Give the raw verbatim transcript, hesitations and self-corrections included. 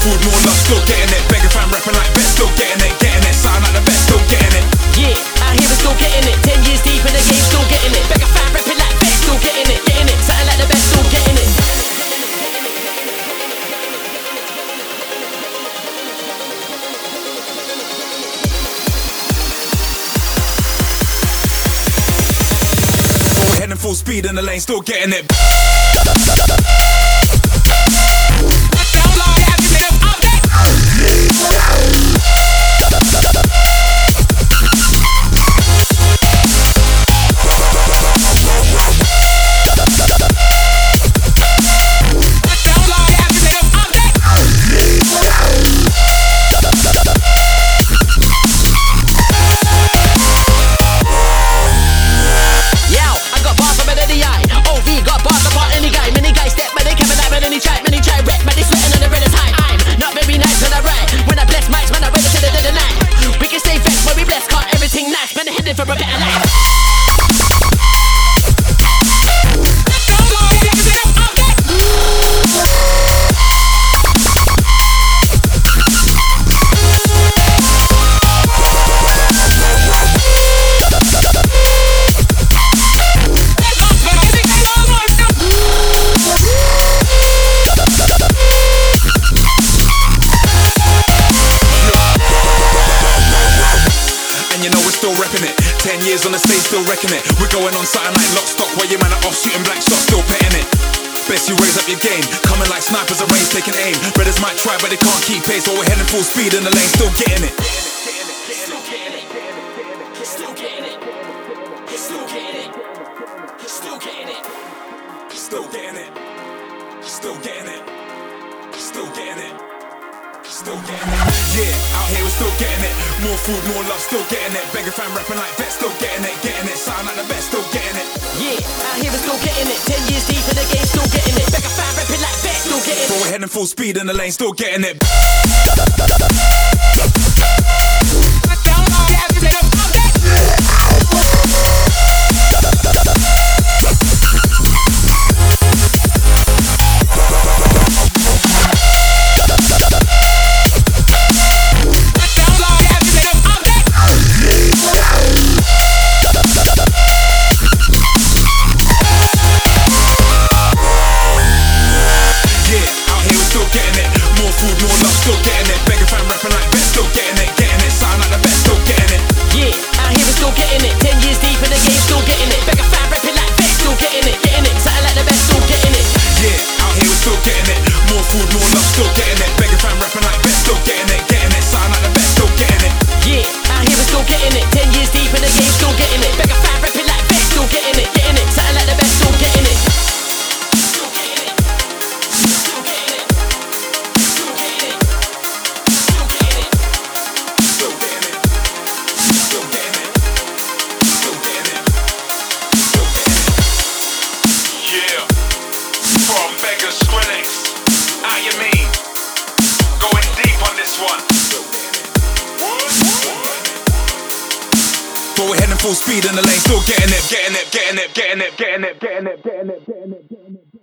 food, more love, still getting it. Beggar fam rapping like best, still getting it, getting it. Sound like the best, still getting it. Yeah, out here we're still getting it. Ten years deep in the game, still getting it. Beggar fam rapping like best, still getting it, getting it. Sounding like the best, still getting it. Heading full speed in the lane, still getting it. For a better life. You know we're still repping it. Ten years on the stage, still wrecking it. We're going on something like lock stock, while your man are off shooting blank shots, still petting it. Best you raise up your game, coming like snipers at range, taking aim. Brothers might try, but they can't keep pace, while we're heading full speed in the lane, still getting it. Still getting it. Still getting it. Still getting it. Still getting it. Still getting it. Still getting it. Still getting it. Still getting it. Yeah, out here we're still getting it. More food, more love, still getting it. Beggar fam rapping like vets, still getting it, getting it. Sound like the best, still getting it. Yeah, out here we're still getting it. Ten years deep in the game, still getting it. Beggar fam rapping like vets, still getting it. Bro, we're heading full speed in the lane, still getting it. Still getting it, beggar fam rapping like best, still getting it, getting it, sound like the best, still getting it. Yeah, out here we're still getting it. Ten years deep in the game, still getting it. Beggar fam rapping like best, still getting it, getting it, sounding like the best, still getting it. Yeah, out here we're still getting it. More food, more love, still getting it. Beggar fam rapping like best, still getting it, getting it, sound like the best, still getting it. Yeah, out here we're still getting it. Ten years deep in the game, still getting it. Beggar fam rapping like best, still getting it, getting it, sounding like the best, still getting it. Still getting it. Still getting it. Still getting it. Still getting it. Still getting it. Still getting it. Still getting it. Still getting it. Yeah. From Beggar Skrillex. How you mean? Going deep on this one. But we're heading full speed in the lane, still getting it, getting it, getting it, getting it, getting it, getting it, getting it, getting it, getting it.